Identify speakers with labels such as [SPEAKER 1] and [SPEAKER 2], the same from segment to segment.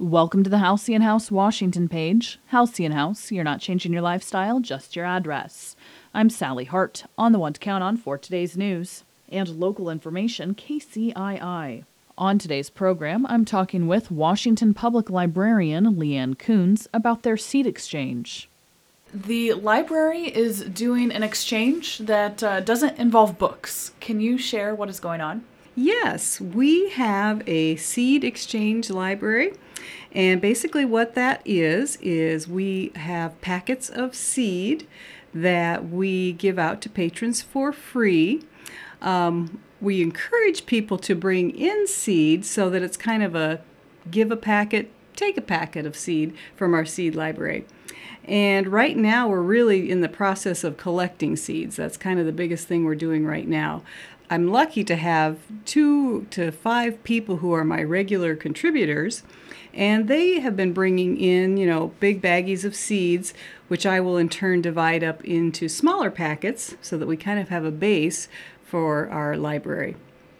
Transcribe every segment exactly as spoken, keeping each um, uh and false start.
[SPEAKER 1] Welcome to the Halcyon House Washington page. Halcyon House, you're not changing your lifestyle, just your address. I'm Sally Hart, on the one to count on for today's news. And local information, K C I I. On today's program, I'm talking with Washington Public Librarian Leanne Coons about their seed exchange. The library is doing an exchange that uh, doesn't involve books. Can you share what is going on?
[SPEAKER 2] Yes, we have a seed exchange library, and basically what that is is we have packets of seed that we give out to patrons for free. Um, we encourage people to bring in seed so that it's kind of a give a packet, take a packet of seed from our seed library. And right now we're really in the process of collecting seeds. That's kind of the biggest thing we're doing right now. I'm lucky to have two to five people who are my regular contributors, and they have been bringing in, you know, big baggies of seeds, which I will in turn divide up into smaller packets so that we kind of have a base for our library.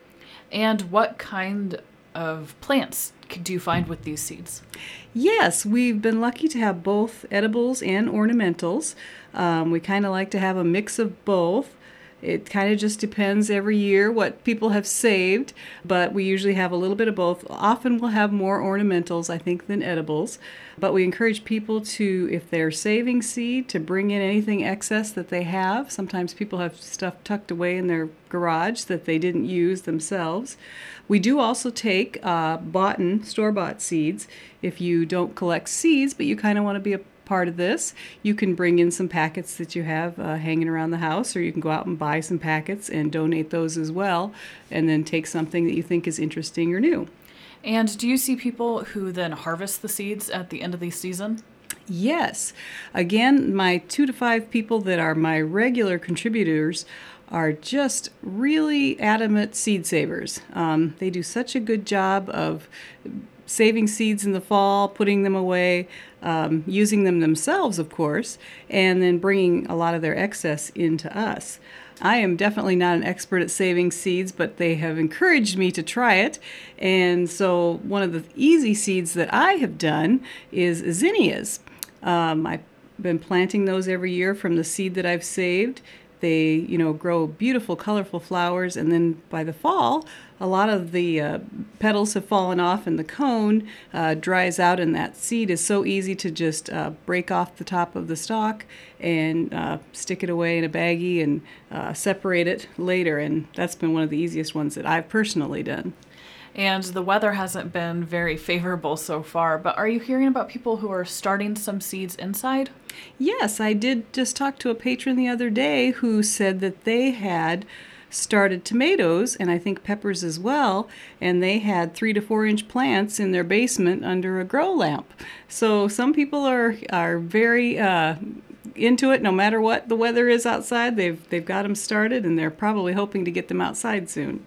[SPEAKER 1] And what kind of plants do you find with these seeds?
[SPEAKER 2] Yes, we've been lucky to have both edibles and ornamentals. Um, we kind of like to have a mix of both. It kind of just depends every year what people have saved, but we usually have a little bit of both. Often we'll have more ornamentals, I think, than edibles. But we encourage people to, if they're saving seed, to bring in anything excess that they have. Sometimes people have stuff tucked away in their garage that they didn't use themselves. We do also take uh, bought and store-bought seeds. If you don't collect seeds, but you kind of want to be a part of this, you can bring in some packets that you have uh, hanging around the house, or you can go out and buy some packets and donate those as well, and then take something that you think is interesting or new.
[SPEAKER 1] And do you see people who then harvest the seeds at the end of the season?
[SPEAKER 2] Yes. Again, my two to five people that are my regular contributors are just really adamant seed savers. Um, they do such a good job of saving seeds in the fall, putting them away, um, using them themselves, of course, and then bringing a lot of their excess into us. I am definitely not an expert at saving seeds, but they have encouraged me to try it. And so one of the easy seeds that I have done is zinnias. Um, I've been planting those every year from the seed that I've saved. They, you know, grow beautiful, colorful flowers, and then by the fall, a lot of the uh, petals have fallen off, and the cone uh, dries out, and that seed is so easy to just uh, break off the top of the stalk and uh, stick it away in a baggie and uh, separate it later, and that's been one of the easiest ones that I've personally done.
[SPEAKER 1] And the weather hasn't been very favorable so far, but are you hearing about people who are starting some seeds inside?
[SPEAKER 2] Yes, I did just talk to a patron the other day who said that they had started tomatoes, and I think peppers as well, and they had three to four inch plants in their basement under a grow lamp. So some people are are very uh, into it no matter what the weather is outside. They've they've got them started, and they're probably hoping to get them outside soon.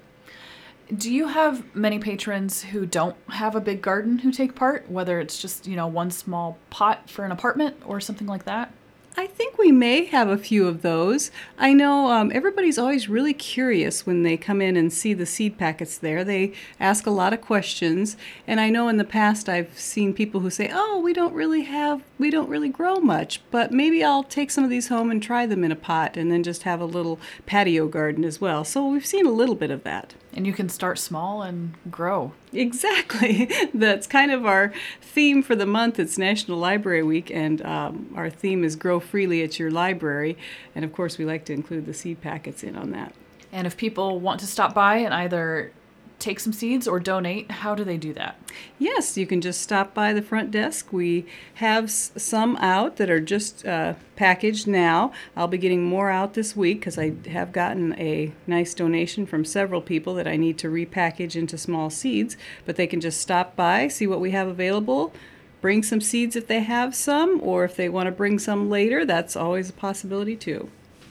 [SPEAKER 1] Do you have many patrons who don't have a big garden who take part, whether it's just, you know, one small pot for an apartment or something like that?
[SPEAKER 2] I think we may have a few of those. I know um, everybody's always really curious when they come in and see the seed packets there. They ask a lot of questions, and I know in the past I've seen people who say, oh, we don't really have, we don't really grow much, but maybe I'll take some of these home and try them in a pot and then just have a little patio garden as well. So we've seen a little bit of that.
[SPEAKER 1] And you can start small and grow.
[SPEAKER 2] Exactly. That's kind of our theme for the month. It's National Library Week, and um, our theme is Grow Freely at Your Library. And of course, we like to include the seed packets in on that.
[SPEAKER 1] And if people want to stop by and either take some seeds or donate, how do they do that?
[SPEAKER 2] Yes, you can just stop by the front desk. We have s- some out that are just uh, packaged now. I'll be getting more out this week because I have gotten a nice donation from several people that I need to repackage into small seeds. But they can just stop by, see what we have available, bring some seeds if they have some, or if they want to bring some later, that's always a possibility too.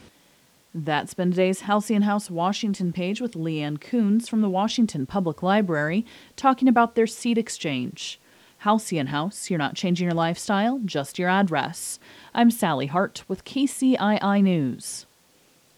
[SPEAKER 1] That's been today's Halcyon House Washington page with Leanne Coons from the Washington Public Library talking about their seed exchange. Halcyon House, you're not changing your lifestyle, just your address. I'm Sally Hart with K C I I News.